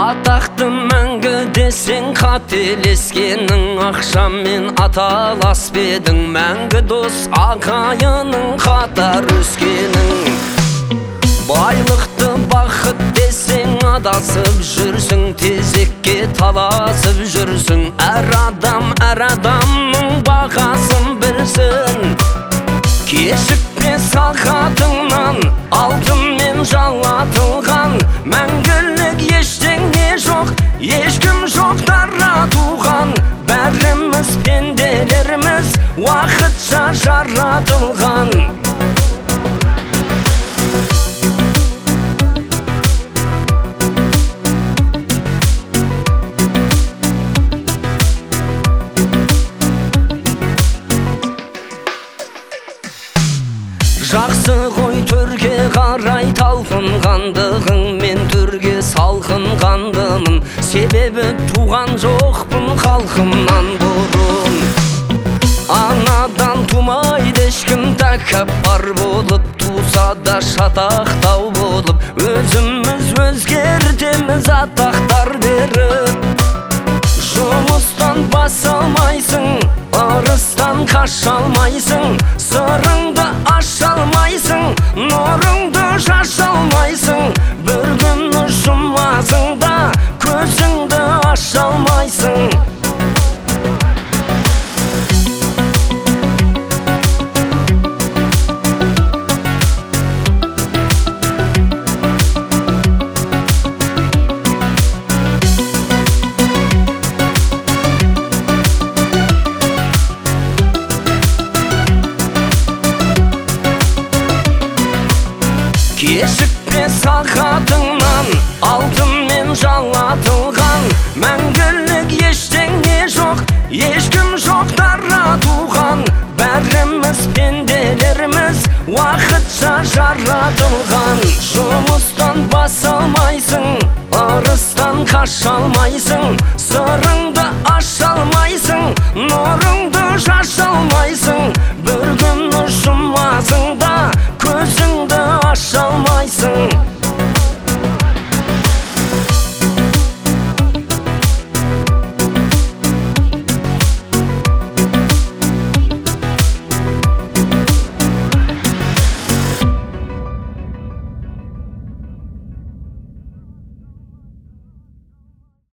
Атақты мәңгі десең қателескенің, ақшамен аталас бедің, мәңгі дос ағайының қатар өскенің. Байлықты бақыт десең адасып жүрсің, тезекке таласып жүрсің. Әр адамның бағасын білсін. Кешікпе сағатыңнан, алтынмен жалатылған, мәңгілік ештеңе жоқ, ешкім жоқ дара туған. Бәріміз пенделеріміз, уақытша жаратылған. Жақсы ғой төрге қарай талпынғандығың, мен төрге салқынғандымын, себебі туған жоқпын халқымнан бұрын. Анадан тумайды ешкім тәкаппар болып, туса да шатақтау болып, өзіміз өзгертеміз атақтар беріп. Жұмыстан баса алмайсың, ырыстан қаша алмайсың, сырыңды аша алмайсың, нұрыңды шаша алмайсың. Бір күні жұмасың да көзіңді аша алмайсың. Кешікпе сағатыңнан, алтынмен жалатылған, мәңгілік ештеңе жоқ, ешкім жоқ дара туған. Бәріміз пенделеріміз, уақытша жаратылған. Жұмыстан баса алмайсың, ырыстан қаша алмайсың, сырыңды аша алмайсың, нұрыңды шаша алмайсың.